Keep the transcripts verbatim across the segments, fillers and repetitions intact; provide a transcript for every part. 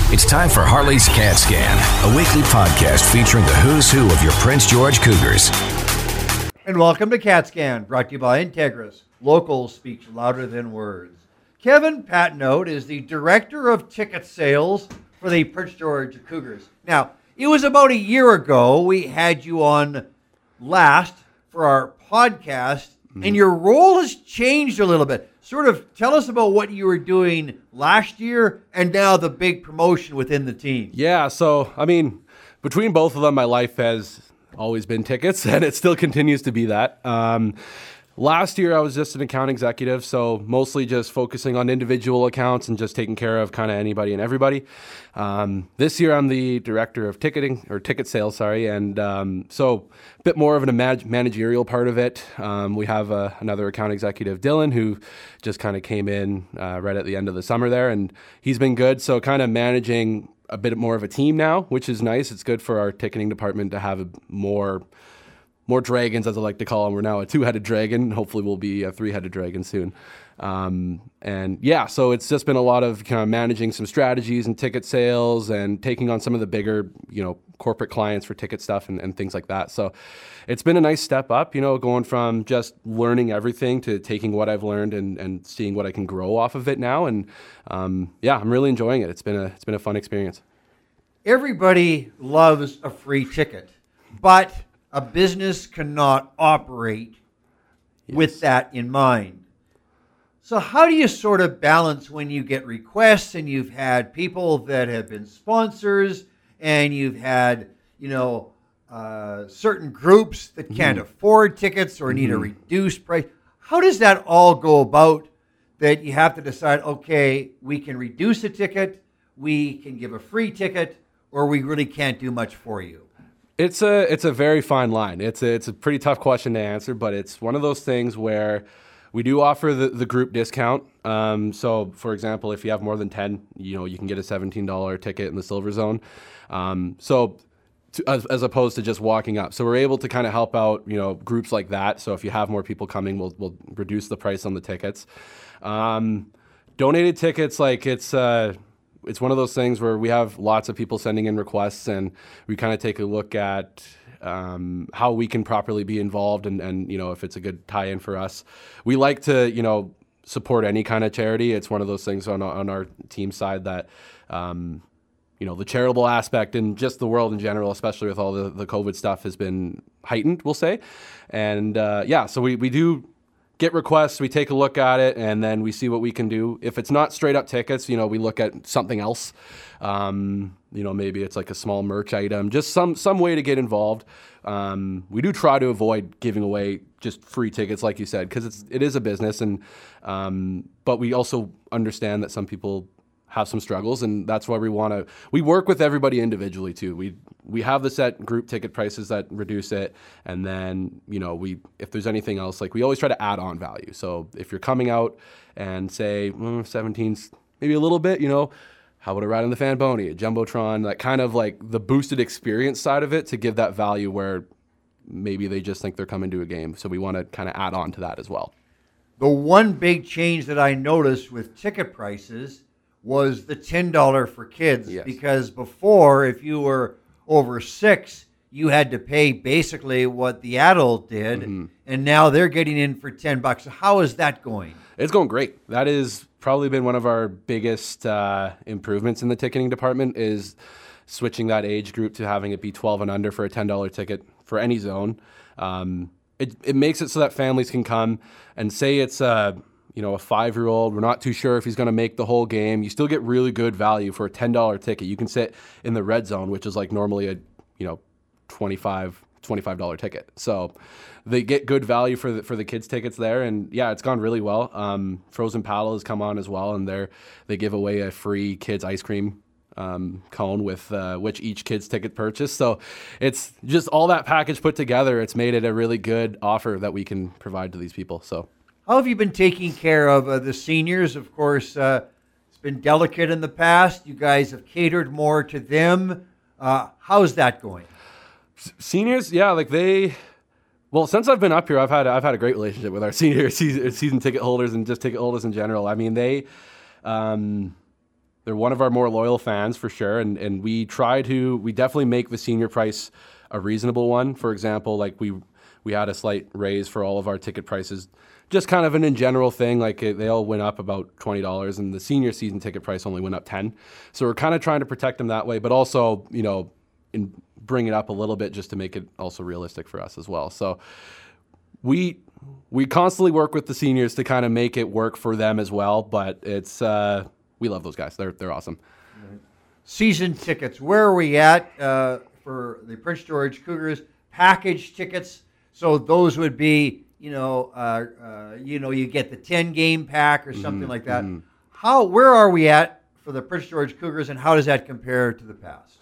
It's time for Harley's Cat Scan, a weekly podcast featuring the who's who of your Prince George Cougars. And welcome to Cat Scan, brought to you by Integris. Local speaks louder than words. Kevin Patnote is the director of ticket sales for the Prince George Cougars. Now, it was about a year ago we had you on last for our podcast, mm-hmm. and your role has changed a little bit. Sort of tell us about what you were doing last year and now the big promotion within the team. Yeah, so, I mean, between both of them, my life has always been tickets, and it still continues to be that. Um, last year, I was just an account executive, so mostly just focusing on individual accounts and just taking care of kind of anybody and everybody. Um, this year, I'm the director of ticketing, or ticket sales, sorry, and um, so a bit more of an imag- managerial part of it. Um, we have uh, another account executive, Dylan, who just kind of came in uh, right at the end of the summer there, and he's been good, so kind of managing a bit more of a team now, which is nice. It's good for our ticketing department to have a more more dragons, as I like to call them. We're now a two-headed dragon. Hopefully we'll be a three-headed dragon soon. Um, and yeah, so it's just been a lot of kind of managing some strategies and ticket sales and taking on some of the bigger, you know, corporate clients for ticket stuff and, and things like that. So it's been a nice step up, you know, going from just learning everything to taking what I've learned and, and seeing what I can grow off of it now. And um, yeah, I'm really enjoying it. It's been a, it's been a fun experience. Everybody loves a free ticket, but a business cannot operate yes. with that in mind. So how do you sort of balance when you get requests and you've had people that have been sponsors and you've had, you know, uh, certain groups that can't mm-hmm. afford tickets or mm-hmm. need a reduced price? How does that all go about that you have to decide, okay, we can reduce a ticket, we can give a free ticket, or we really can't do much for you? It's a it's a very fine line. It's a, it's a pretty tough question to answer, but it's one of those things where we do offer the, the group discount. Um, so, for example, if you have more than ten, you know, you can get a seventeen dollars ticket in the silver zone. Um, so, to, as, as opposed to just walking up. So we're able to kind of help out, you know, groups like that. So if you have more people coming, we'll we'll reduce the price on the tickets. Um, donated tickets, like it's. Uh, It's one of those things where we have lots of people sending in requests, and we kind of take a look at um, how we can properly be involved, and, and you know, if it's a good tie-in for us. We like to, you know, support any kind of charity. It's one of those things on on our team side that, um, you know, the charitable aspect and just the world in general, especially with all the, the COVID stuff, has been heightened, we'll say. And uh, yeah, so we, we do get requests, we take a look at it, and then we see what we can do. If it's not straight up tickets, you know, we look at something else. Um, you know, maybe it's like a small merch item, just some some way to get involved. Um, we do try to avoid giving away just free tickets, like you said, because it's it is a business, and um, but we also understand that some people have some struggles, and that's why we want to we work with everybody individually too. We we have the set group ticket prices that reduce it, and then, you know, we if there's anything else, like we always try to add on value. So if you're coming out and say mm, seventeen's maybe a little bit, you know, how about a ride on the Fanboni, a Jumbotron, that kind of like the boosted experience side of it to give that value where maybe they just think they're coming to a game. So we want to kind of add on to that as well. The one big change that I noticed with ticket prices was the ten dollars for kids, yes. because before, if you were over six, you had to pay basically what the adult did, mm-hmm. and now they're getting in for ten bucks. So how is that going? It's going great. That has probably been one of our biggest uh, improvements in the ticketing department, is switching that age group to having it be twelve and under for a ten dollars ticket for any zone. Um, it, it makes it so that families can come and say it's a, you know, a five-year-old, we're not too sure if he's going to make the whole game. You still get really good value for a ten dollars ticket. You can sit in the red zone, which is like normally a, you know, twenty-five dollars ticket. So they get good value for the, for the kids' tickets there. And yeah, it's gone really well. Um, Frozen Paddle has come on as well, and they're, they give away a free kids ice cream um, cone with uh, which each kid's ticket purchase. So it's just all that package put together. It's made it a really good offer that we can provide to these people. So how have you been taking care of uh, the seniors? Of course, uh, it's been delicate in the past. You guys have catered more to them. Uh, how's that going? S- seniors, yeah, like they. Well, since I've been up here, I've had I've had a great relationship with our senior season, season ticket holders and just ticket holders in general. I mean, they, um, they're one of our more loyal fans for sure, and and we try to we definitely make the senior price a reasonable one. For example, like we we had a slight raise for all of our ticket prices, just kind of an in general thing. Like it, they all went up about twenty dollars, and the senior season ticket price only went up ten. So we're kind of trying to protect them that way, but also you know in bring it up a little bit just to make it also realistic for us as well. So we we constantly work with the seniors to kind of make it work for them as well. But it's uh, we love those guys. They're they're awesome. Season tickets. Where are we at uh, for the Prince George Cougars? Package tickets. So those would be, you know, uh, uh, you know, you get the ten game pack or something mm-hmm. like that. Mm-hmm. How? Where are we at for the Prince George Cougars, and how does that compare to the past?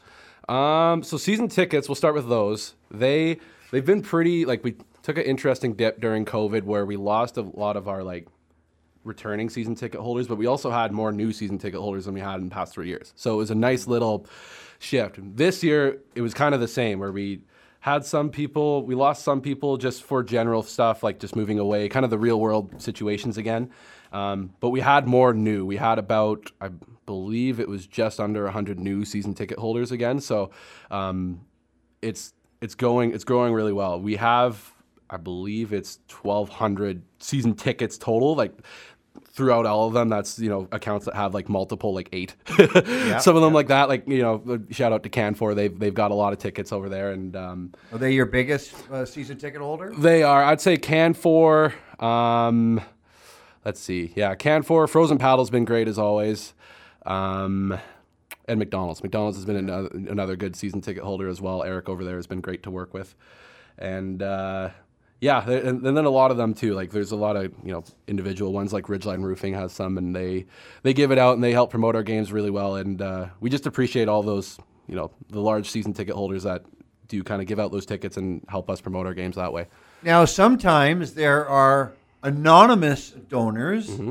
Um, so season tickets. We'll start with those. They they've been pretty like we took an interesting dip during COVID where we lost a lot of our like returning season ticket holders, but we also had more new season ticket holders than we had in the past three years. So it was a nice little shift. This year, it was kind of the same where we had some people, we lost some people just for general stuff, like just moving away, kind of the real world situations again. Um, but we had more new. We had about, I believe it was just under one hundred new season ticket holders again. So um, it's it's going it's growing really well. We have, I believe it's twelve hundred season tickets total, like throughout all of them. That's, you know, accounts that have like multiple, like eight. yeah, Some of them yeah. like that, like, you know, shout out to Canfor. They've, they've got a lot of tickets over there. And um, are they your biggest uh, season ticket holder? They are. I'd say Canfor, um, let's see. Yeah, Canfor, Frozen Paddle's been great as always. Um, and McDonald's. McDonald's has been another, another good season ticket holder as well. Eric over there has been great to work with. And, uh, yeah, and, and then a lot of them too. Like there's a lot of, you know, individual ones, like Ridgeline Roofing has some, and they they give it out and they help promote our games really well. And uh, we just appreciate all those, you know, the large season ticket holders that do kind of give out those tickets and help us promote our games that way. Now, sometimes there are anonymous donors mm-hmm.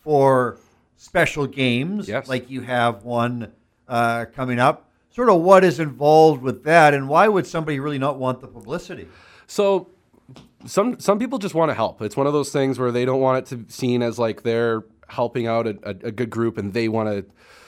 for special games, yes. like you have one uh, coming up. Sort of what is involved with that, and why would somebody really not want the publicity? So. Some some people just want to help. It's one of those things where they don't want it to be seen as like they're helping out a, a, a good group and they want to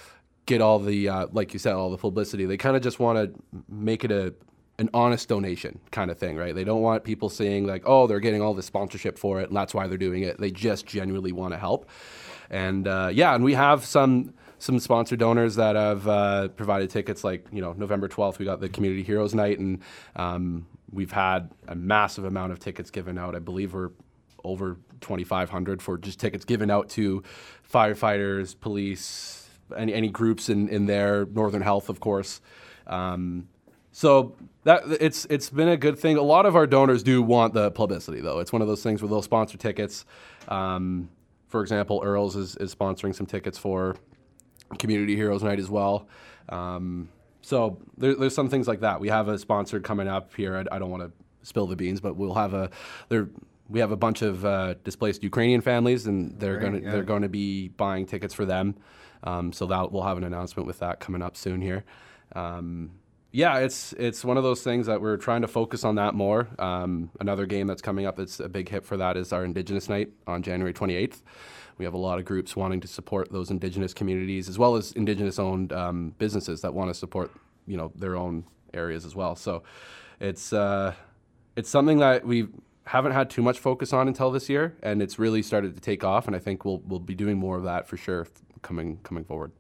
get all the, uh, like you said, all the publicity. They kind of just want to make it a an honest donation kind of thing, right? They don't want people saying like, oh, they're getting all this sponsorship for it and that's why they're doing it. They just genuinely want to help. And uh, yeah, and we have some some sponsor donors that have uh, provided tickets. Like, you know, November twelfth, we got the Community Heroes Night, and um, we've had a massive amount of tickets given out. I believe we're over twenty-five hundred for just tickets given out to firefighters, police, any any groups in, in there, Northern Health, of course. Um, so that it's it's been a good thing. A lot of our donors do want the publicity, though. It's one of those things where they'll sponsor tickets. Um, for example, Earls is, is sponsoring some tickets for Community Heroes Night as well. Um, So there, there's some things like that. We have a sponsor coming up here. I, I don't want to spill the beans, but we'll have a there. We have a bunch of uh, displaced Ukrainian families, and they're right, going to yeah. they're going to be buying tickets for them. Um, so that we'll have an announcement with that coming up soon here. Um, yeah, it's it's one of those things that we're trying to focus on that more. Um, another game that's coming up that's a big hit for that is our Indigenous Night on January twenty-eighth. We have a lot of groups wanting to support those Indigenous communities as well as Indigenous-owned um, businesses that want to support, you know, their own areas as well. So it's uh, it's something that we haven't had too much focus on until this year, and it's really started to take off. And I think we'll we'll be doing more of that for sure coming coming forward.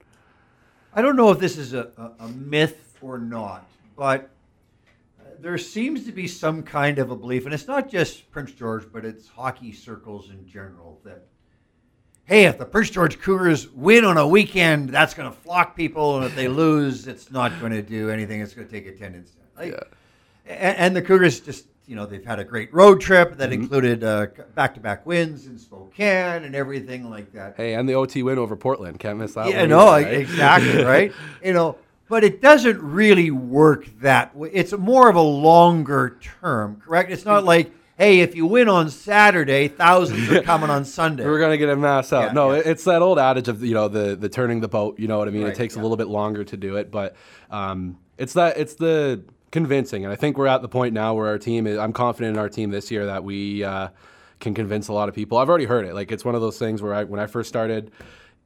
I don't know if this is a, a, a myth or not, but there seems to be some kind of a belief, and it's not just Prince George, but it's hockey circles in general, that hey, if the Prince George Cougars win on a weekend, that's going to flock people, and if they lose, it's not going to do anything. It's going to take attendance. Like, yeah. and, and the Cougars just, you know, they've had a great road trip that mm-hmm. included uh, back-to-back wins in Spokane and everything like that. Hey, and the O T win over Portland. Can't miss that yeah, one. No, either, right? exactly, right? You know, but it doesn't really work that way. It's more of a longer term, correct? It's not like, hey, if you win on Saturday, thousands are coming on Sunday. We're going to get a mass out. Yeah, no, yeah. it's that old adage of, you know, the the turning the boat, you know what I mean? Right, it takes yeah. a little bit longer to do it, but um, it's that it's the convincing. And I think we're at the point now where our team is, I'm confident in our team this year that we uh, can convince a lot of people. I've already heard it. Like, it's one of those things where I, when I first started,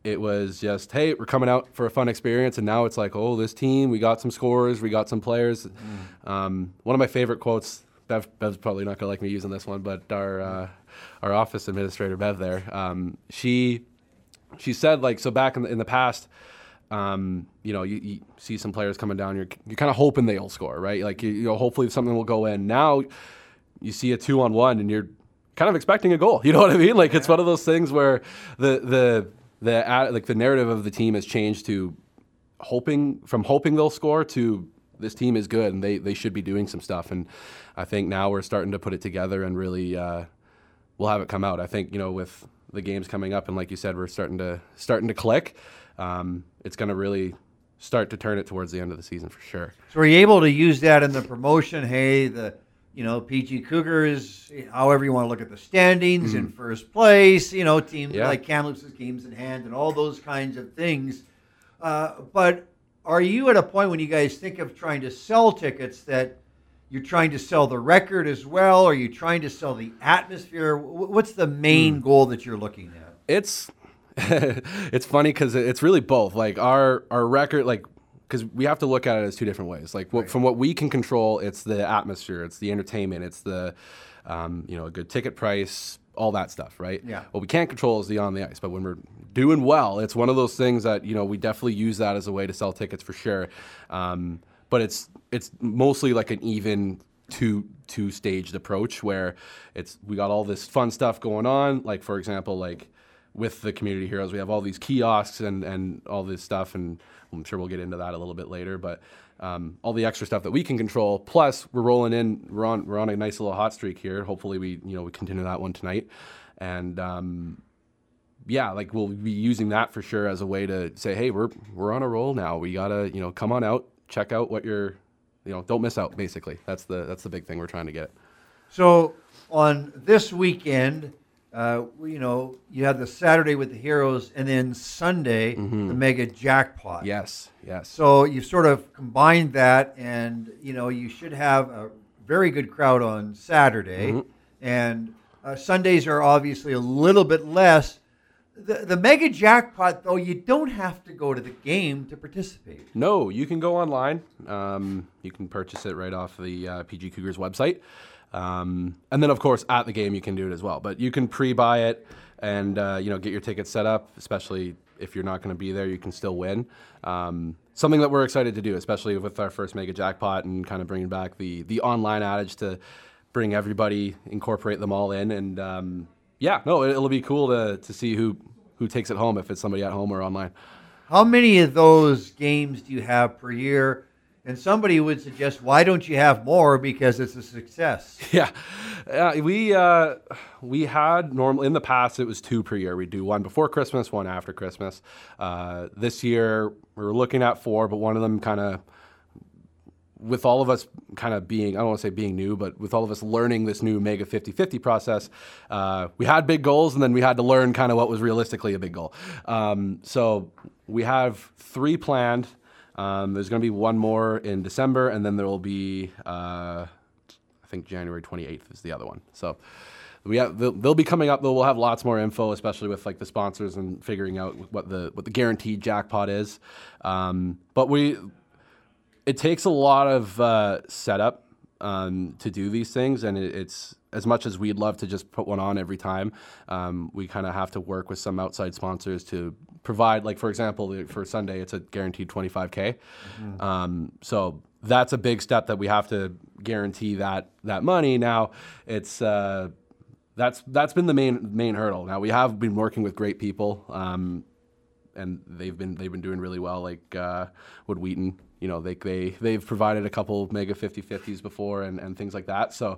it was just, hey, we're coming out for a fun experience. And now it's like, oh, this team, we got some scores, we got some players. Mm. Um, one of my favorite quotes, Bev, Bev's probably not going to like me using this one, but our uh, our office administrator, Bev there, um, she she said, like, so back in the, in the past, um, you know, you, you see some players coming down, you're, you're kind of hoping they'll score, right? Like, you, you know, hopefully something will go in. Now you see a two on one and you're kind of expecting a goal. You know what I mean? Like, yeah. It's one of those things where the the the uh, like the narrative of the team has changed to hoping from hoping they'll score to this team is good and they they should be doing some stuff. And I think now we're starting to put it together and really uh, we'll have it come out. I think, you know, with the games coming up and like you said, we're starting to starting to click. Um, it's going to really start to turn it towards the end of the season for sure. So are you able to use that in the promotion? Hey, the you know, P G Cougars, however you want to look at the standings, mm-hmm. in first place, you know, teams yeah. like Kamloops' games in hand and all those kinds of things. Uh, but are you at a point when you guys think of trying to sell tickets that you're trying to sell the record as well? Are you trying to sell the atmosphere? What's the main mm. goal that you're looking at? It's it's funny because it's really both. Like our, our record, like, because we have to look at it as two different ways. Like what, right. from what we can control, it's the atmosphere, it's the entertainment, it's the, um, you know, a good ticket price, all that stuff, right? Yeah. What we can't control is the on the ice. But when we're doing well, it's one of those things that, you know, we definitely use that as a way to sell tickets for sure. Um, but it's it's mostly like an even two two staged approach where it's we got all this fun stuff going on. Like for example, like with the Community Heroes, we have all these kiosks and and all this stuff and. I'm sure we'll get into that a little bit later, but um, all the extra stuff that we can control. Plus, we're rolling in. We're on. We're on a nice little hot streak here. Hopefully, we you know we continue that one tonight, and um, yeah, like we'll be using that for sure as a way to say, hey, we're we're on a roll now. We gotta you know come on out, check out what you're, you know, don't miss out. Basically, that's the that's the big thing we're trying to get. So on this weekend. Uh, you know, you have the Saturday with the Heroes, and then Sunday, mm-hmm. the Mega Jackpot. Yes, yes. So you've sort of combined that, and, you know, you should have a very good crowd on Saturday. Mm-hmm. And uh, Sundays are obviously a little bit less. The, the Mega Jackpot, though, you don't have to go to the game to participate. No, you can go online. Um, you can purchase it right off the uh, P G Cougars website. Um, and then, of course, at the game, you can do it as well. But you can pre-buy it and, uh, you know, get your tickets set up, especially if you're not going to be there, you can still win. Um, something that we're excited to do, especially with our first Mega Jackpot and kind of bringing back the the online adage to bring everybody, incorporate them all in. And, um, yeah, no, it, it'll be cool to, to see who, who takes it home, if it's somebody at home or online. How many of those games do you have per year? And somebody would suggest, why don't you have more? Because it's a success. Yeah, uh, we uh, we had normally in the past it was two per year. We'd do one before Christmas, one after Christmas. Uh, this year we were looking at four, but one of them kind of, with all of us kind of being, I don't want to say being new, but with all of us learning this new Mega fifty-fifty process, uh, we had big goals, and then we had to learn kind of what was realistically a big goal. Um, so we have three planned. Um, there's going to be one more in December, and then there will be, uh, I think January twenty-eighth is the other one. So we have, they'll, they'll be coming up. Though we'll have lots more info, especially with like the sponsors and figuring out what the what the guaranteed jackpot is. Um, but we, it takes a lot of uh, setup um, to do these things, and it, it's as much as we'd love to just put one on every time. Um, we kind of have to work with some outside sponsors to provide, like for example, for Sunday, it's a guaranteed twenty-five K. Mm-hmm. Um, so that's a big step that we have to guarantee that that money. Now, it's uh, that's that's been the main main hurdle. Now we have been working with great people, um, and they've been they've been doing really well. Like uh, Wood Wheaton, you know, they they they've provided a couple Mega fifty-fifties before and and things like that. So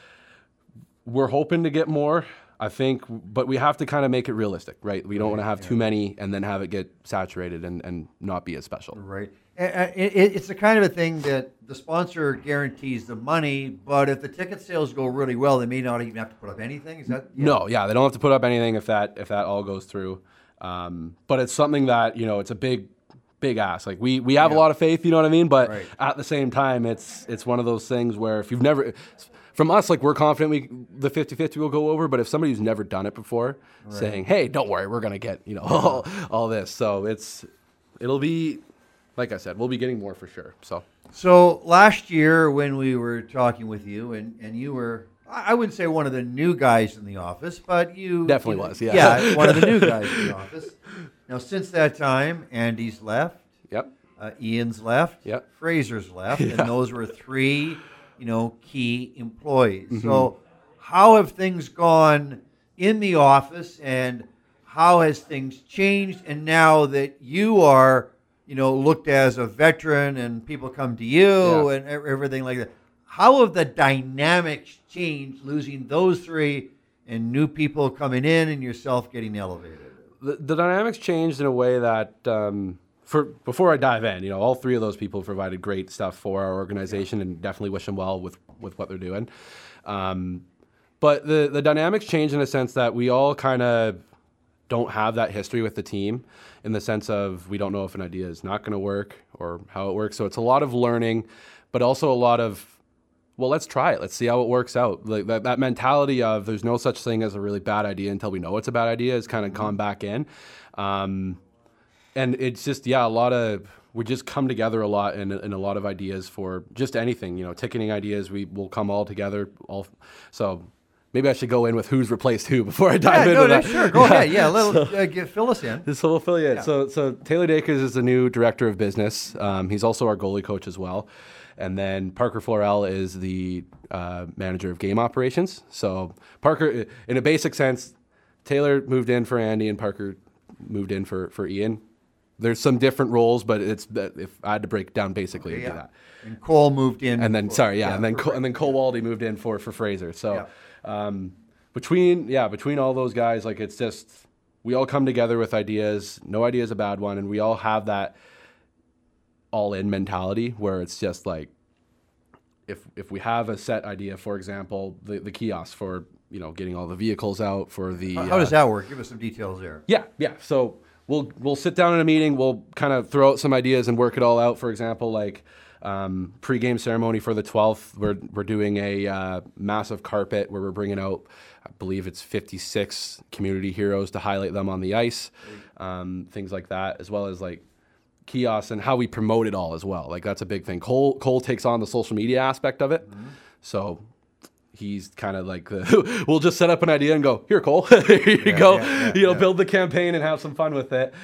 we're hoping to get more. I think, but we have to kind of make it realistic, right? We don't right, want to have yeah. too many and then have it get saturated and, and not be as special. Right. And it, it's the kind of a thing that the sponsor guarantees the money, but if the ticket sales go really well, they may not even have to put up anything. Is that? Yeah. No, yeah, they don't have to put up anything if that if that all goes through. Um, but it's something that, you know, it's a big big ask. Like we we have Yeah. a lot of faith, you know what I mean? But Right. at the same time, it's it's one of those things where if you've never, from us, like we're confident we the fifty-fifty will go over. But if somebody who's never done it before, saying, "Hey, don't worry, we're gonna get you know all, all this," so it's it'll be, like I said, we'll be getting more for sure. So. So last year when we were talking with you, and, and you were, I I wouldn't say one of the new guys in the office, but you Definitely you- was, yeah. yeah, one of the new guys in the office. Now since that time, Andy's left, Yep. uh, Ian's left, Yep. Fraser's left, Yeah. and those were three, you know, key employees. Mm-hmm. So how have things gone in the office, and how has things changed? And now that you are, you know, looked as a veteran and people come to you Yeah. and e- everything like that, how have the dynamics changed losing those three and new people coming in and yourself getting elevated? The, the dynamics changed in a way that, um, for before I dive in, you know, all three of those people provided great stuff for our organization, and definitely wish them well with, with what they're doing. Um, but the the dynamics changed in a sense that we all kind of don't have that history with the team, in the sense of we don't know if an idea is not going to work or how it works. So it's a lot of learning, but also a lot of, well, let's try it. Let's see how it works out. Like that, that mentality of there's no such thing as a really bad idea until we know it's a bad idea has kind of gone back in. Um, and it's just, yeah, a lot of, we just come together a lot in, in a lot of ideas for just anything, you know, ticketing ideas. We will come all together. All So maybe I should go in with who's replaced who before I dive Yeah, into no, no, that. sure. Go ahead. Yeah, little, uh, get, fill us in. This whole affiliate. Yeah. So, so Taylor Dakers is the new director of business. Um, he's also our goalie coach as well. And then Parker Florell is the uh, manager of game operations. So Parker, in a basic sense, Taylor moved in for Andy and Parker moved in for, for Ian. There's some different roles, but it's if I had to break it down basically, it'd Yeah. be that. And Cole moved in. And then for- sorry, yeah, and then for- Cole, and then Cole Waldy moved in for for Fraser. So Yeah. um, between yeah between all those guys, like it's just we all come together with ideas. No idea is a bad one, and we all have that all in mentality where it's just like if if we have a set idea, for example, the the kiosk for you know getting all the vehicles out for the How, how does that work? Give us some details there. yeah, yeah. So we'll we'll sit down in a meeting. We'll kind of throw out some ideas and work it all out. For example, like um, pre-game ceremony for the twelfth, we're we're doing a uh, massive carpet where we're bringing out, I believe it's fifty-six community heroes to highlight them on the ice, um, things like that, as well as like kiosks and how we promote it all as well. Like that's a big thing. Cole Cole takes on the social media aspect of it, mm-hmm. so. He's kind of like the, we'll just set up an idea and go, here, Cole, here you Yeah, go, yeah, yeah, you know, yeah. build the campaign and have some fun with it.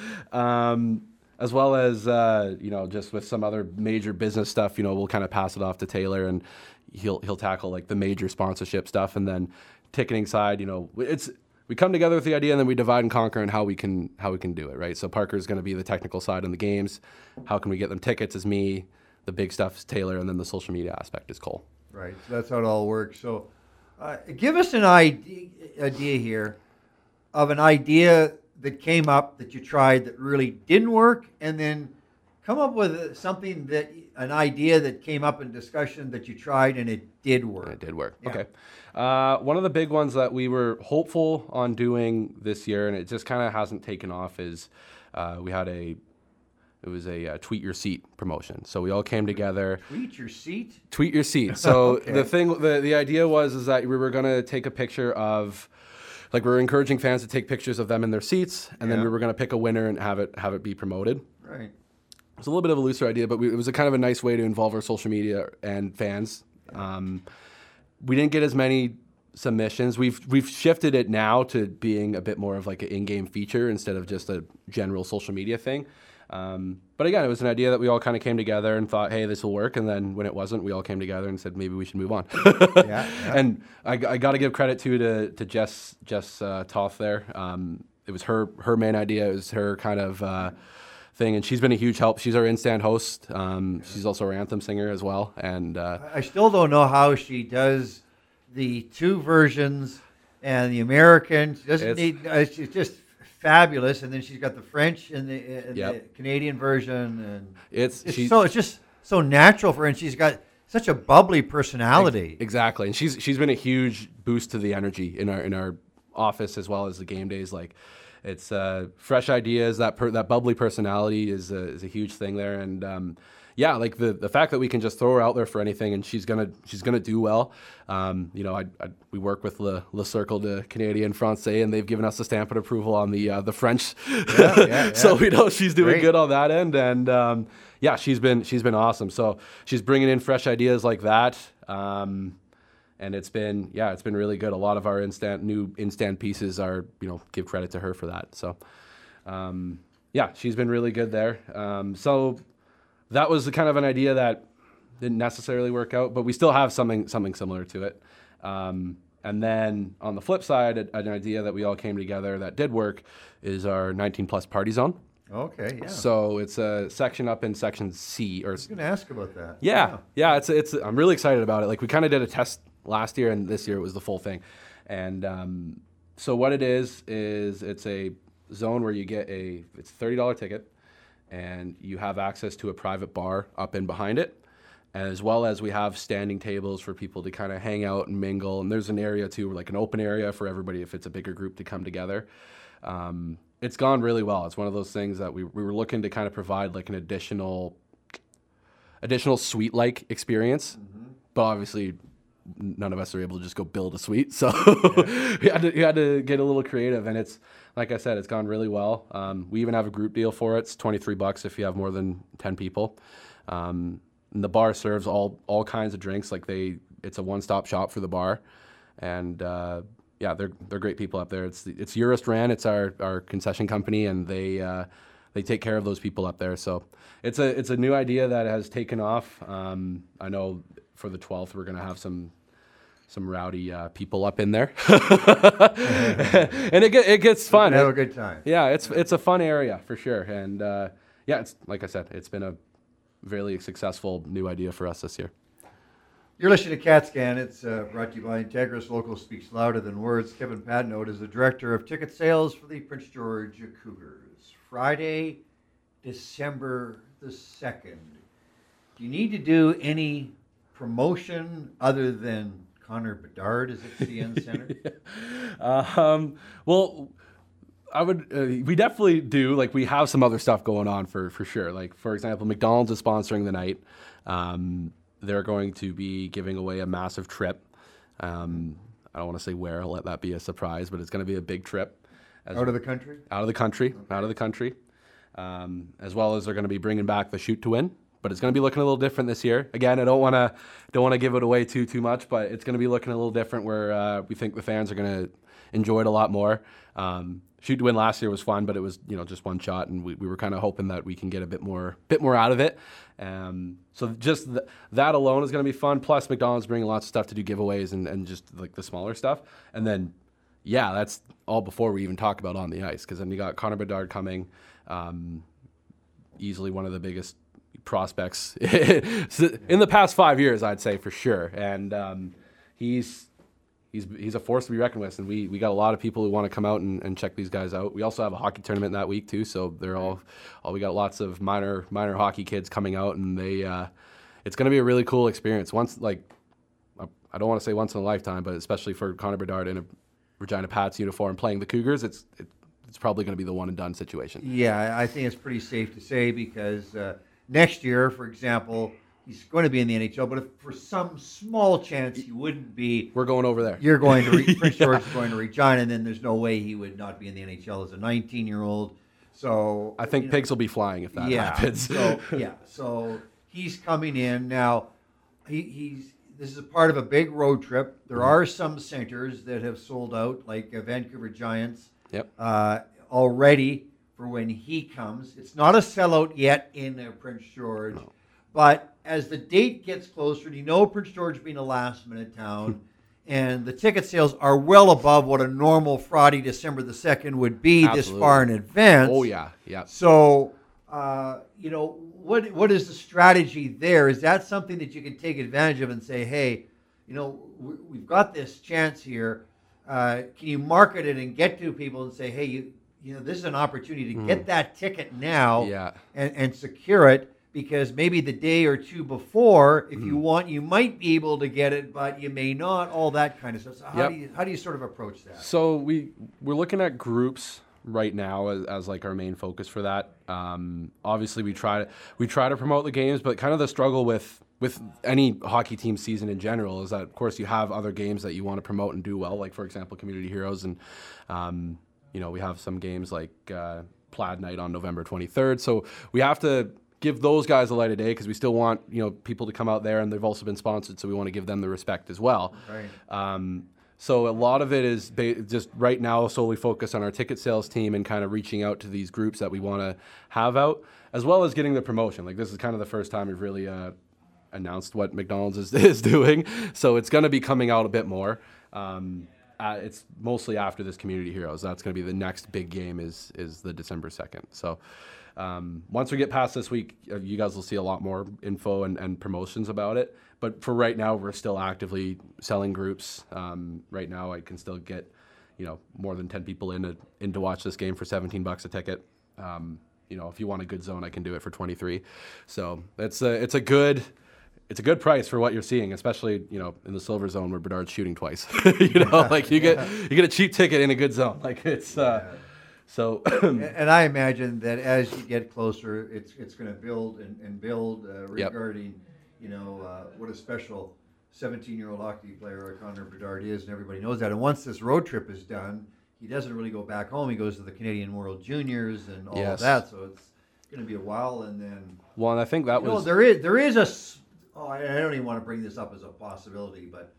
Um, as well as, uh, you know, just with some other major business stuff, you know, we'll kind of pass it off to Taylor and he'll, he'll tackle like the major sponsorship stuff. And then ticketing side, you know, it's, we come together with the idea and then we divide and conquer and how we can, how we can do it. Right. So Parker's going to be the technical side in the games. How can we get them tickets is me, the big stuff is Taylor. And then the social media aspect is Cole. Right. So that's how it all works. So uh, give us an idea, idea here of an idea that came up that you tried that really didn't work, and then come up with something that, an idea that came up in discussion that you tried and it did work. And it did work. Yeah. Okay. Uh, one of the big ones that we were hopeful on doing this year, and it just kind of hasn't taken off, is uh, we had a It was a uh, tweet your seat promotion. So we all came together. Tweet your seat? Tweet your seat. So Okay. the thing, the, the idea was is that we were going to take a picture of, like we were encouraging fans to take pictures of them in their seats, and then Yeah. we were going to pick a winner and have it have it be promoted. Right. It's a little bit of a looser idea, but we, it was a kind of a nice way to involve our social media and fans. Um, we didn't get as many submissions. We've we've shifted it now to being a bit more of like an in-game feature instead of just a general social media thing. Um, but again, it was an idea that we all kind of came together and thought, hey, this will work. And then when it wasn't, we all came together and said, maybe we should move on. Yeah, yeah. And I, I got to give credit too to to Jess Jess uh, Toth there. Um, it was her her main idea. It was her kind of uh, thing, and she's been a huge help. She's our in-stand host. Um, she's also our anthem singer as well. And uh, I still don't know how she does the two versions and the American. She doesn't It's- need. Uh, she's just fabulous, and then she's got the French and the, and Yep. the Canadian version, and it's it's she, so it's just so natural for her, and she's got such a bubbly personality. Exactly, and she's she's been a huge boost to the energy in our in our office as well as the game days. Like, it's uh, fresh ideas. That per, that bubbly personality is a, is a huge thing there, and um, yeah, like the the fact that we can just throw her out there for anything, and she's gonna she's gonna do well. Um, you know, I, I we work with Le, Le Cercle de Canadien Francais, and they've given us a stamp of approval on the uh, the French, Yeah, yeah, yeah. so we know she's doing Great. good on that end, and um, yeah, she's been she's been awesome. So she's bringing in fresh ideas like that. Um, And it's been, yeah, it's been really good. A lot of our instant new instant pieces are, you know, give credit to her for that. So, um, yeah, she's been really good there. Um, so that was the kind of an idea that didn't necessarily work out, but we still have something something similar to it. Um, and then on the flip side, an idea that we all came together that did work is our nineteen plus party zone. Okay, yeah. So it's a section up in section C, or I was going to ask about that. yeah, yeah. It's it's. I'm really excited about it. Like we kind of did a test last year, and this year it was the full thing. And um, so what it is is it's a zone where you get a it's a thirty dollar ticket, and you have access to a private bar up in behind it, as well as we have standing tables for people to kind of hang out and mingle. And there's an area too, like an open area for everybody if it's a bigger group to come together. Um, it's gone really well. It's one of those things that we we were looking to kind of provide like an additional additional suite-like experience, mm-hmm. but obviously none of us are able to just go build a suite, so yeah. we had to we had to get a little creative. And it's like I said, it's gone really well. Um, we even have a group deal for it. It's twenty-three bucks if you have more than ten people. Um, and the bar serves all all kinds of drinks. Like they, it's a one-stop shop for the bar, and uh, yeah, they're they're great people up there. It's it's Eurist Ran. It's our our concession company, and they uh, they take care of those people up there. So it's a it's a new idea that has taken off. Um, I know for the twelfth we're gonna have some. some rowdy uh, people up in there, and it get, it gets fun. Have a good time. Yeah, it's it's a fun area for sure, and uh, yeah, it's like I said, it's been a really successful new idea for us this year. You're listening to CatScan. It's uh, brought to you by Integris. Local speaks louder than words. Kevin Padnote is the director of ticket sales for the Prince George Cougars. Friday, December the second. Do you need to do any promotion other than Connor Bedard is at C N Center? yeah. um, well, I would. Uh, we definitely do. Like we have some other stuff going on for for sure. Like for example, McDonald's is sponsoring the night. Um, they're going to be giving away a massive trip. Um, I don't want to say where. I'll let that be a surprise, but it's going to be a big trip. As out of the country. Out of the country. Okay. Out of the country. Um, as well as they're going to be bringing back the Shoot to Win. But it's going to be looking a little different this year. Again, I don't want to don't want to give it away too too much, but it's going to be looking a little different where uh, we think the fans are going to enjoy it a lot more. Um, Shoot to Win last year was fun, but it was you know just one shot, and we, we were kind of hoping that we can get a bit more bit more out of it. Um, so just th- that alone is going to be fun. Plus, McDonald's bringing lots of stuff to do giveaways and, and just like the smaller stuff. And then, yeah, that's all before we even talk about on the ice, because then you got Connor Bedard coming, um, easily one of the biggest prospects in the past five years, I'd say for sure. And um, he's he's he's a force to be reckoned with. And we, we got a lot of people who want to come out and, and check these guys out. We also have a hockey tournament that week too, so they're all all we got lots of minor minor hockey kids coming out, and they uh, it's going to be a really cool experience. Once like I don't want to say once in a lifetime, but especially for Connor Bedard in a Regina Pats uniform playing the Cougars, it's it, it's probably going to be the one and done situation. Yeah, I think it's pretty safe to say because. Uh, Next year, for example, he's going to be in the N H L, but if for some small chance he wouldn't be, we're going over there. You're going to re- Prince yeah. George is going to Regina, and then there's no way he would not be in the N H L as a nineteen-year-old. So I think you know, pigs will be flying if that yeah, happens. so yeah, so he's coming in now. He, he's this is a part of a big road trip. There mm-hmm. are some centers that have sold out, like uh, Vancouver Giants. Yep. Uh, already. For when he comes. It's not a sellout yet in uh, Prince George, no. But as the date gets closer, you know Prince George being a last-minute town, and the ticket sales are well above what a normal Friday, December the second would be. Absolutely. This far in advance. Oh, yeah, yeah. So, uh, you know, what what is the strategy there? Is that something that you can take advantage of and say, hey, you know, we, we've got this chance here. Uh, can you market it and get to people and say, hey, you You know, this is an opportunity to mm. get that ticket now yeah. and, and secure it, because maybe the day or two before, if mm. you want, you might be able to get it, but you may not, all that kind of stuff. So how, yep. do you, how do you sort of approach that? So we, we're looking at groups right now as, as like our main focus for that. Um, obviously, we try to we try to promote the games, but kind of the struggle with with any hockey team season in general is that, of course, you have other games that you want to promote and do well, like for example, Community Heroes, and um, you know we have some games like uh, Plaid Night on November twenty-third. So we have to give those guys a light of day because we still want you know people to come out there, and they've also been sponsored, so we want to give them the respect as well. Right. Um, So a lot of it is ba- just right now solely focused on our ticket sales team and kind of reaching out to these groups that we want to have out, as well as getting the promotion. Like this is kind of the first time we've really uh, announced what McDonald's is, is doing. So it's going to be coming out a bit more. Um, uh, it's mostly after this Community Heroes. That's going to be the next big game is is the December second. So um, once we get past this week, uh, you guys will see a lot more info and, and promotions about it. But for right now, we're still actively selling groups. Um, right now, I can still get, you know, more than ten people in to, in to watch this game for seventeen bucks a ticket. Um, you know, if you want a good zone, I can do it for twenty-three. So it's a it's a good it's a good price for what you're seeing, especially you know in the silver zone where Bedard's shooting twice. you know, like you get you get a cheap ticket in a good zone. Like it's uh, so. and, and I imagine that as you get closer, it's it's going to build and, and build uh, regarding. Yep. You know, uh, what a special seventeen-year-old hockey player Connor Bedard is, and everybody knows that. And once this road trip is done, he doesn't really go back home. He goes to the Canadian World Juniors and all yes. of that. So it's going to be a while, and then. Well, and I think that you was. Know, there is there is a. Oh, I don't even want to bring this up as a possibility, but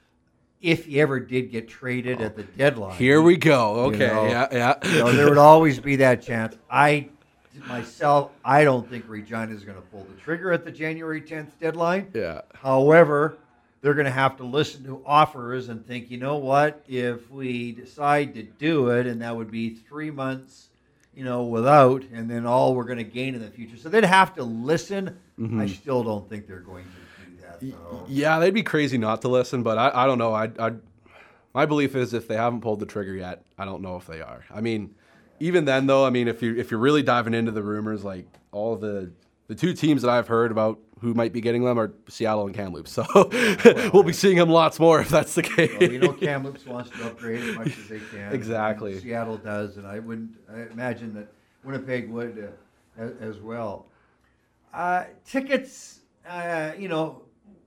if he ever did get traded oh. at the deadline, here we go. Okay, you know, yeah, yeah. You know, there would always be that chance. I. Myself, I don't think Regina is going to pull the trigger at the January tenth deadline. Yeah. However, they're going to have to listen to offers and think, you know what, if we decide to do it, and that would be three months, you know, without, and then all we're going to gain in the future. So they'd have to listen. Mm-hmm. I still don't think they're going to do that. So. Yeah, they'd be crazy not to listen, but I, I don't know. I, I, my belief is if they haven't pulled the trigger yet, I don't know if they are. I mean, even then, though, I mean, if you if you're really diving into the rumors, like all the the two teams that I've heard about who might be getting them are Seattle and Kamloops. So well, we'll be seeing them lots more if that's the case. Well, you know, Kamloops wants to upgrade as much as they can. Exactly. And Seattle does, and I wouldn't I imagine that Winnipeg would uh, as, as well. Uh, tickets, uh, you know,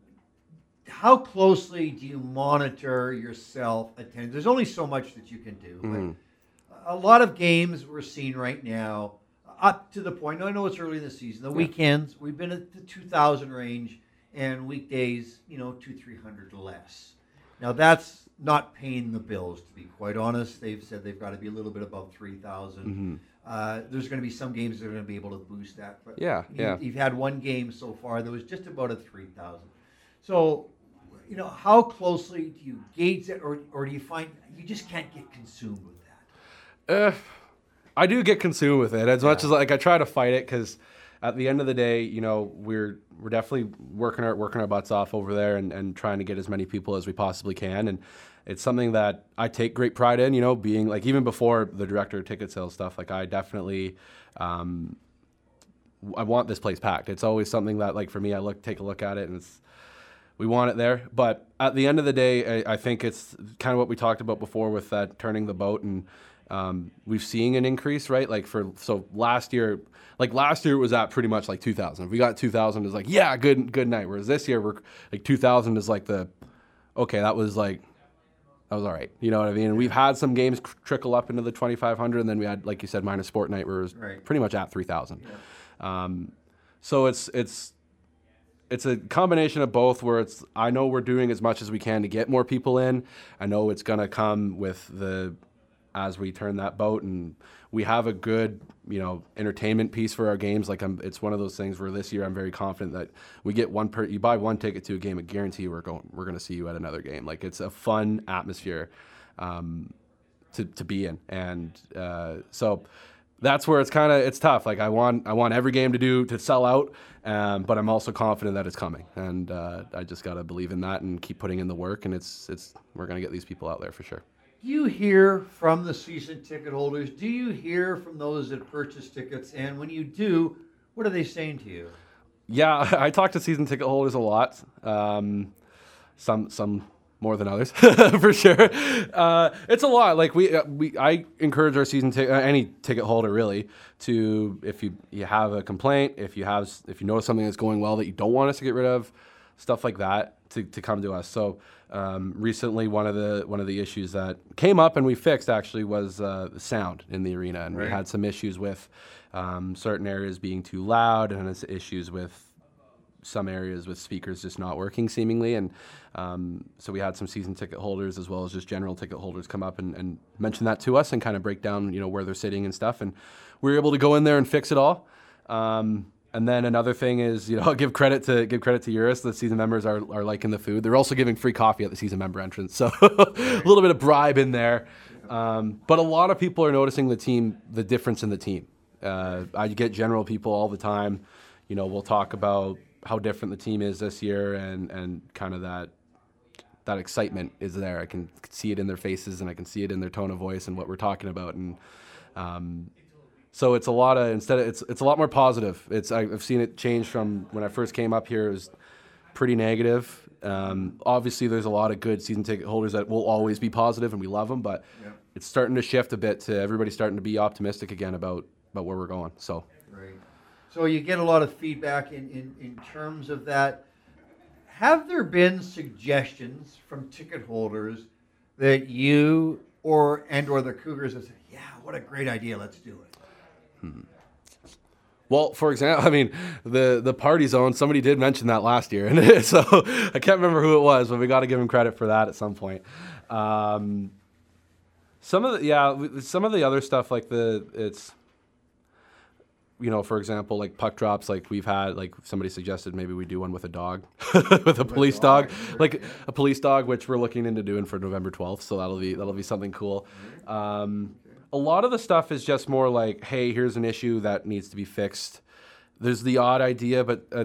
how closely do you monitor yourself attendance? There's only so much that you can do. Mm. But a lot of games we're seeing right now, up to the point, I know it's early in the season, the yeah. weekends, we've been at the two thousand range, and weekdays, you know, two, three hundred less. Now, that's not paying the bills, to be quite honest. They've said they've got to be a little bit above three thousand. Mm-hmm. Uh, there's going to be some games that are going to be able to boost that. But yeah, you, yeah. You've had one game so far that was just about a three thousand. So, you know, how closely do you gauge it, or, or do you find you just can't get consumed with that? Uh, I do get consumed with it as yeah. much as like I try to fight it because at the end of the day, you know, we're we're definitely working our working our butts off over there and, and trying to get as many people as we possibly can. And it's something that I take great pride in, you know, being like even before the director of ticket sales stuff, like I definitely um, I want this place packed. It's always something that like for me, I look take a look at it and it's we want it there. But at the end of the day, I, I think it's kind of what we talked about before with that turning the boat and Um, we've seen an increase, right? Like for so last year, like last year it was at pretty much like two thousand. If we got two thousand, it's like yeah, good good night. Whereas this year we're like two thousand is like the okay, that was like that was all right. You know what I mean? And we've had some games trickle up into the twenty-five hundred, and then we had like you said, minus sport night where it was right. pretty much at three thousand. Yeah. Um, so it's it's it's a combination of both. Where it's I know we're doing as much as we can to get more people in. I know it's gonna come with the as we turn that boat, and we have a good, you know, entertainment piece for our games. Like I'm, it's one of those things where this year I'm very confident that we get one per, you buy one ticket to a game, I guarantee we're going, we're going to see you at another game. Like it's a fun atmosphere um, to to be in, and uh, so that's where it's kind of it's tough. Like I want I want every game to do to sell out, um, but I'm also confident that it's coming, and uh, I just got to believe in that and keep putting in the work, and it's it's we're going to get these people out there for sure. Do you hear from the season ticket holders? Do you hear from those that purchase tickets? And when you do, what are they saying to you? Yeah, I talk to season ticket holders a lot. Um, some some more than others, for sure. Uh, it's a lot. Like we, uh, we, I encourage our season ticket, uh, any ticket holder really, to if you you have a complaint, if you have, if you notice something that's going well that you don't want us to get rid of, stuff like that, to, to come to us. So um, recently, one of the one of the issues that came up and we fixed actually was uh, the sound in the arena, and right. we had some issues with um, certain areas being too loud, and it's issues with some areas with speakers just not working seemingly, and um, so we had some season ticket holders as well as just general ticket holders come up and, and mention that to us and kind of break down, you know, where they're sitting and stuff, and we were able to go in there and fix it all. Um, and then another thing is, you know, give credit to give credit to Eurus. The season members are, are liking the food. They're also giving free coffee at the season member entrance, so a little bit of bribe in there. Um, but a lot of people are noticing the team, the difference in the team. Uh, I get general people all the time. You know, we'll talk about how different the team is this year, and, and kind of that that excitement is there. I can see it in their faces, and I can see it in their tone of voice and what we're talking about. And um, so it's a lot of instead of it's it's a lot more positive. It's I've seen it change from when I first came up here. It was pretty negative. Um, obviously, there's a lot of good season ticket holders that will always be positive, and we love them. But yeah. it's starting to shift a bit to everybody starting to be optimistic again about about where we're going. So. Right. So you get a lot of feedback in, in, in terms of that. Have there been suggestions from ticket holders that you or and or the Cougars have said, yeah, what a great idea, let's do it? Hmm. Well, for example, I mean, the, the party zone, somebody did mention that last year, and so I can't remember who it was, but we got to give them credit for that at some point. Um, some of the, yeah, some of the other stuff, like the, it's, you know, for example, like puck drops, like we've had, like somebody suggested maybe we do one with a dog, with a police dog, like a police dog, which we're looking into doing for November twelfth. So that'll be, that'll be something cool. Um, a lot of the stuff is just more like, hey, here's an issue that needs to be fixed. There's the odd idea, but, uh,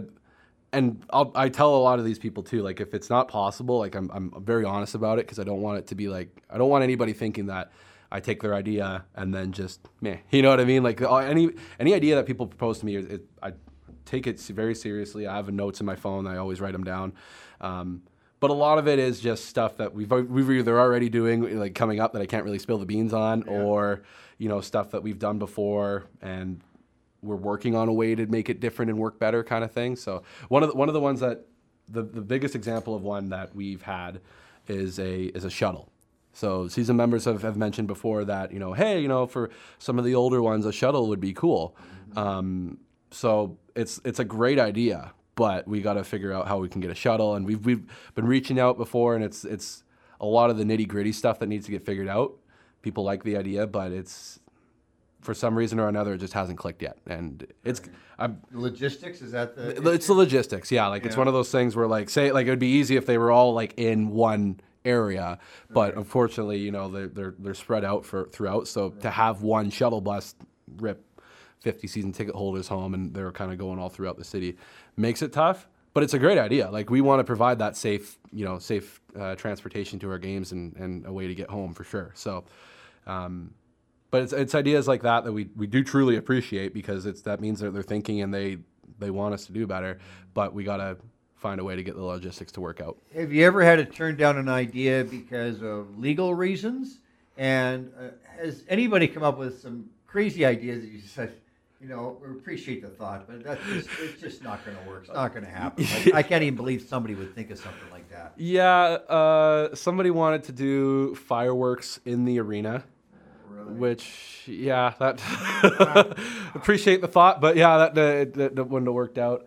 and I'll, I tell a lot of these people too, like if it's not possible, like I'm, I'm very honest about it, because I don't want it to be like, I don't want anybody thinking that I take their idea and then just meh. You know what I mean? Like any any idea that people propose to me, it, I take it very seriously. I have notes in my phone. I always write them down. Um, but a lot of it is just stuff that we've we've either already doing, like coming up that I can't really spill the beans on, yeah. or you know stuff that we've done before and we're working on a way to make it different and work better, kind of thing. So one of the, one of the ones that the the biggest example of one that we've had is a is a shuttle. So season members have, have mentioned before that, you know, hey, you know, for some of the older ones, a shuttle would be cool. Mm-hmm. Um, so it's it's a great idea, but we got to figure out how we can get a shuttle. And we've we've been reaching out before, and it's it's a lot of the nitty gritty stuff that needs to get figured out. People like the idea, but it's for some reason or another, it just hasn't clicked yet. And it's I'm, logistics. Is that the? It's the logistics. Yeah, like yeah. It's one of those things where like say like it would be easy if they were all like in one area, but okay. unfortunately, you know, they're, they're they're spread out for throughout. So right. to have one shuttle bus rip fifty season ticket holders home, and they're kind of going all throughout the city, makes it tough. But it's a great idea. Like we want to provide that safe, you know, safe uh, transportation to our games and, and a way to get home for sure. So, um, but it's it's ideas like that that we, we do truly appreciate, because it's that means that they're thinking and they they want us to do better. But we gotta find a way to get the logistics to work out. Have you ever had to turn down an idea because of legal reasons? And uh, has anybody come up with some crazy ideas that you said, you know, we appreciate the thought, but that's just, it's just not going to work. It's not going to happen. Like, I can't even believe somebody would think of something like that. Yeah, uh, somebody wanted to do fireworks in the arena. Really? Which, yeah, that appreciate the thought, but yeah, that, that, that, that wouldn't have worked out.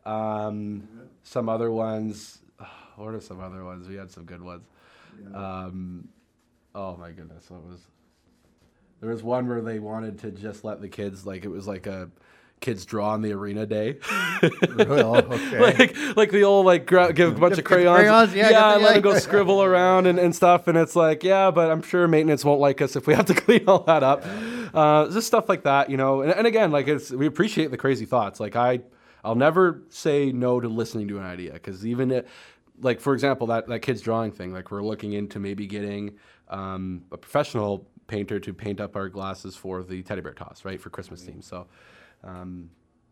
Um, Some other ones, oh, what are some other ones? We had some good ones. Yeah. Um, oh my goodness, what was? There was one where they wanted to just let the kids, like it was like a kids draw on the arena day. Really? Oh, okay. like like the old like gra- give a bunch of crayons, crayons yeah, yeah, and let them go scribble around and, and stuff. And it's like, yeah, but I'm sure maintenance won't like us if we have to clean all that up. Yeah. Uh, just stuff like that, you know. And, and again, like it's we appreciate the crazy thoughts. Like I. I'll never say no to listening to an idea, because even it, like for example, that, that kids drawing thing, like we're looking into maybe getting um, a professional painter to paint up our glasses for the teddy bear toss, right, for Christmas theme. So um,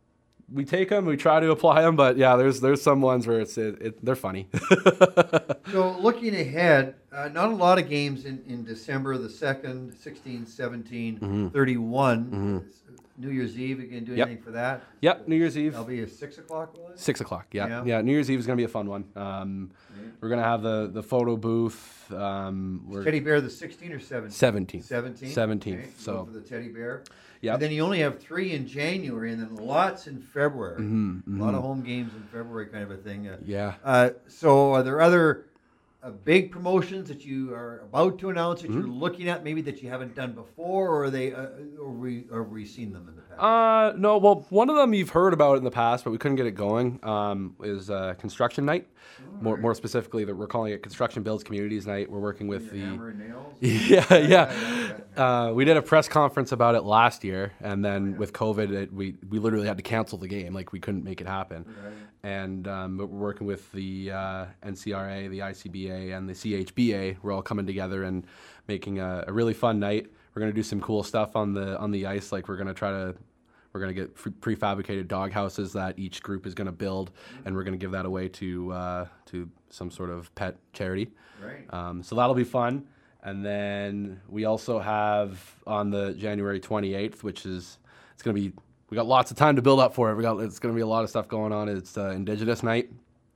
we take them, we try to apply them, but yeah, there's there's some ones where it's it, it, they're funny. So looking ahead, uh, not a lot of games in, in December the second, sixteen, seventeen, Mm-hmm. thirty-one. Mm-hmm. New Year's Eve, you can do Yep. anything for that? Yep, New Year's Eve. That'll be a six o'clock one? Six o'clock. Yeah. Yeah. yeah, New Year's Eve is gonna be a fun one. Um, Yeah. We're gonna have the the photo booth. Um, we're Teddy Bear the sixteenth or seventeenth? seventeenth. seventeenth? seventeenth. Okay, So go for the Teddy Bear. Yep. And then you only have three in January and then lots in February. Mhm, A lot of home games in February kind of a thing. Uh, yeah. Uh, so are there other uh, big promotions that you are about to announce that Mm-hmm. you're looking at, maybe that you haven't done before, or are they, uh, or we, or have we seen them in the past? Uh, no, well, one of them you've heard about in the past, but we couldn't get it going, um, is uh, Construction Night. More, more specifically, that we're calling it Construction Builds Communities Night. We're working with the... Hammer and nails? Yeah, yeah. yeah, yeah. Uh, we did a press conference about it last year, and then with COVID, it, we we literally had to cancel the game. Like, we couldn't make it happen. Right. And um, but we're working with the uh, N C R A, the I C B A, and the C H B A. We're all coming together and making a, a really fun night. We're gonna do some cool stuff on the on the ice. Like, we're gonna try to. We're going to get pre- prefabricated dog houses that each group is going to build, and we're going to give that away to uh, to some sort of pet charity. Right. Um, so that'll be fun. And then we also have on the January twenty-eighth, which is, it's going to be, we got lots of time to build up for it. We got, it's going to be a lot of stuff going on. It's uh, Indigenous Night.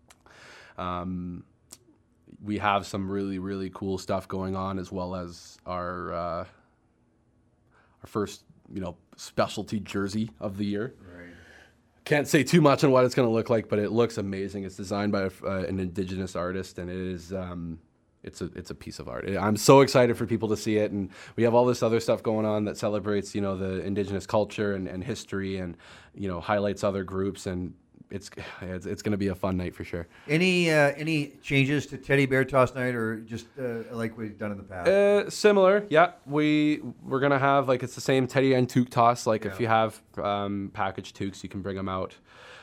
Um, we have some really, really cool stuff going on, as well as our, uh, our first, you know, specialty jersey of the year. Right. Can't say too much on what it's going to look like, but it looks amazing. It's designed by a, uh, an Indigenous artist, and it is um, it's a it's a piece of art. I'm so excited for people to see it, and we have all this other stuff going on that celebrates, you know, the Indigenous culture and, and history, and you know, highlights other groups, and it's it's, it's going to be a fun night for sure. Any uh, any changes to Teddy Bear Toss Night, or just uh, like we've done in the past? Uh, similar, yeah. We we're gonna have, like, it's the same Teddy and toque toss. Like, if Yeah. you have um, packaged toques, you can bring them out.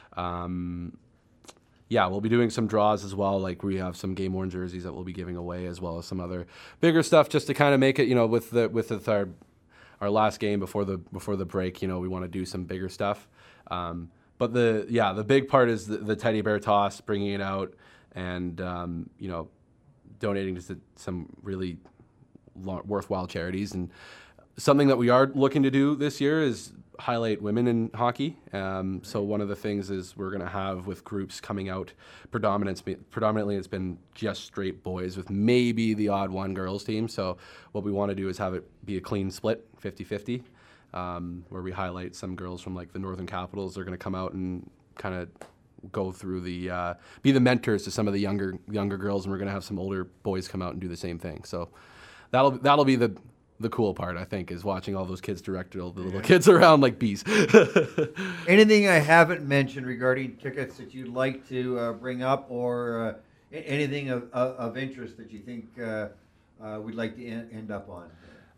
Um, yeah, we'll be doing some draws as well. Like, we have some game worn jerseys that we'll be giving away, as well as some other bigger stuff, just to kind of make it, you know, with the with, with our our last game before the before the break. You know, we want to do some bigger stuff. Um, but the yeah, the big part is the, the Teddy Bear Toss, bringing it out, and um, you know, donating to some really lo- worthwhile charities. And something that we are looking to do this year is highlight women in hockey. Um, so one of the things is we're going to have, with groups coming out, predominantly, predominantly it's been just straight boys with maybe the odd one girls team. So what we want to do is have it be a clean split, fifty-fifty, um, where we highlight some girls from, like, the Northern Capitals. They're going to come out and kind of go through the uh, be the mentors to some of the younger younger girls, and we're gonna have some older boys come out and do the same thing. So that'll that'll be the the cool part, I think, is watching all those kids direct all the little kids around like bees. Anything I haven't mentioned regarding tickets that you'd like to uh, bring up, or uh, a- anything of, of, of interest that you think uh, uh, we'd like to en- end up on?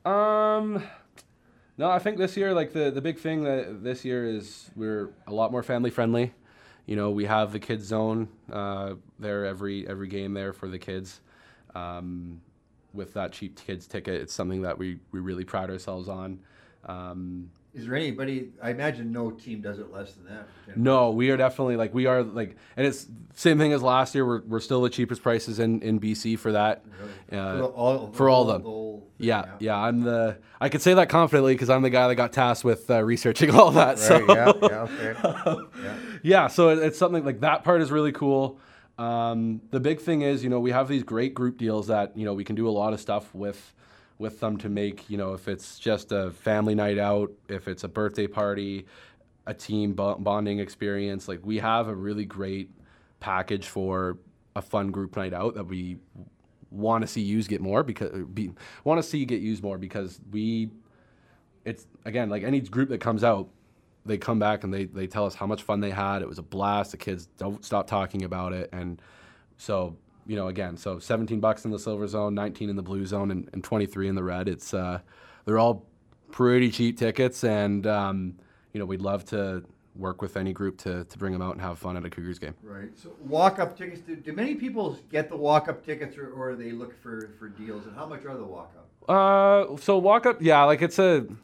Um, no, I think this year, like, the, the big thing that this year is we're a lot more family friendly. You know, we have the kids zone uh, there every every game there for the kids. Um, with that cheap kids ticket, it's something that we, we really pride ourselves on. Um, Is there anybody? I imagine no team does it less than that. No, we are definitely, like, we are, like, and it's same thing as last year. We're, we're still the cheapest prices in, in B C for that. Really? Uh, For all, for all the of them. whole thing, Yeah, yeah, I'm the, I could say that confidently because I'm the guy that got tasked with uh, researching all that. Right, so. yeah, yeah, okay. Yeah. Yeah, so it, it's something like that part is really cool. Um, the big thing is, you know, we have these great group deals that, you know, we can do a lot of stuff with with them to make, you know, if it's just a family night out, if it's a birthday party, a team bo- bonding experience, like, we have a really great package for a fun group night out that we want to see used get more because be, want to see get used more because we, it's, again, like any group that comes out, they come back and they, they tell us how much fun they had. It was a blast. The kids don't stop talking about it. And so, you know, again, so seventeen bucks in the silver zone, nineteen in the blue zone, and, and twenty-three in the red. It's, uh, they're all pretty cheap tickets. And, um, you know, we'd love to work with any group to, to bring them out and have fun at a Cougars game. Right. So walk-up tickets, do, do many people get the walk-up tickets, or, or are they look for, for deals? And how much are the walk-up? Uh, so walk up, yeah, like it's a,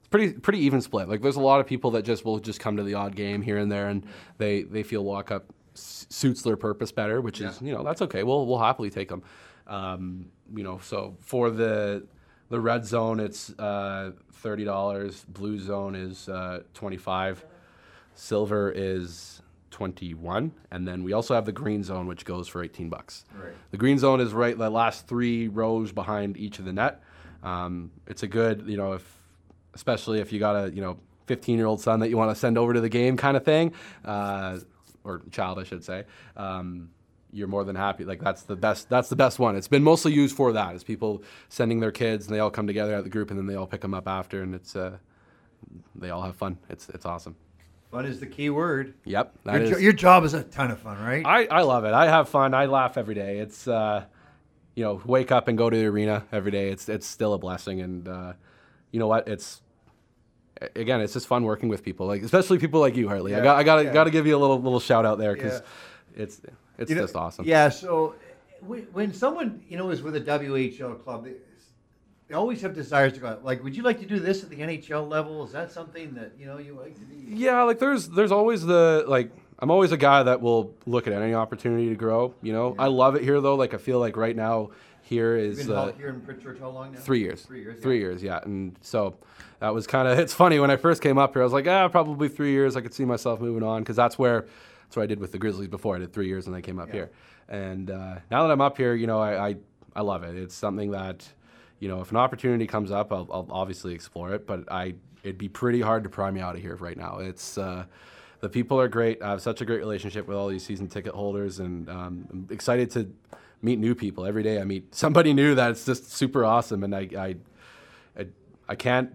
pretty pretty even split. Like there's a lot of people that just will just come to the odd game here and there, and they they feel walk up s- suits their purpose better, which is Yeah. you know that's okay. We'll we'll happily take them. Um, you know, so for the the red zone, it's uh, thirty dollars. Blue zone is uh, twenty-five. Silver is twenty-one, and then we also have the green zone, which goes for eighteen bucks. Right. The green zone is right the last three rows behind each of the net. Um, it's a good, you know, if especially if you got a you know fifteen year old son that you want to send over to the game kind of thing, uh, or child I should say. Um, you're more than happy. Like that's the best. That's the best one. It's been mostly used for that. Is people sending their kids and they all come together at the group and then they all pick them up after and it's uh, they all have fun. It's it's awesome. Fun is the key word. Yep, that Your, is. jo- your job is a ton of fun, right? I, I love it. I have fun. I laugh every day. It's uh, you know, wake up and go to the arena every day. It's it's still a blessing, and uh, you know what? It's again, it's just fun working with people, like especially people like you, Hartley. I Yeah, got I got to yeah. got to give you a little little shout out there because Yeah. it's it's You know, just awesome. Yeah. So when when someone you know is with a W H L club, they, they always have desires to go out. Like, would you like to do this at the N H L level? Is that something that you know you like to do? Yeah, like there's there's always the like I'm always a guy that will look at any opportunity to grow. You know, Yeah. I love it here though. Like I feel like right now here You've is been uh, out here in Prince George how long now? Three years. Three years. Three yeah. years, yeah. And so that was kind of, it's funny, when I first came up here, I was like, ah, probably three years. I could see myself moving on because that's where, that's what I did with the Grizzlies before. I did three years and then came up Yeah. here. And uh, now that I'm up here, you know, I, I, I love it. It's something that, you know, if an opportunity comes up, I'll, I'll obviously explore it, but I, it'd be pretty hard to pry me out of here right now. It's, uh, the people are great. I have such a great relationship with all these season ticket holders, and um, I'm excited to meet new people every day. I meet somebody new that's just super awesome, and I, I, I, I can't.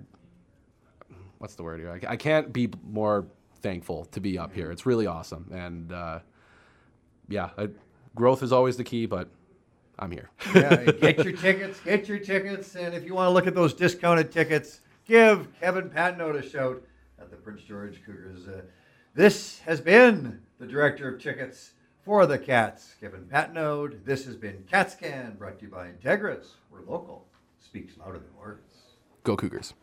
What's the word here? I, I can't be more thankful to be up here. It's really awesome, and uh, yeah, I, growth is always the key, but I'm here. Yeah, get your tickets, get your tickets, and if you want to look at those discounted tickets, give Kevin Patnaud a shout at the Prince George Cougars. Uh, this has been the Director of Tickets for the Cats, Kevin Patnaud. This has been CatScan, brought to you by Integris, where local speaks louder than words. Go Cougars.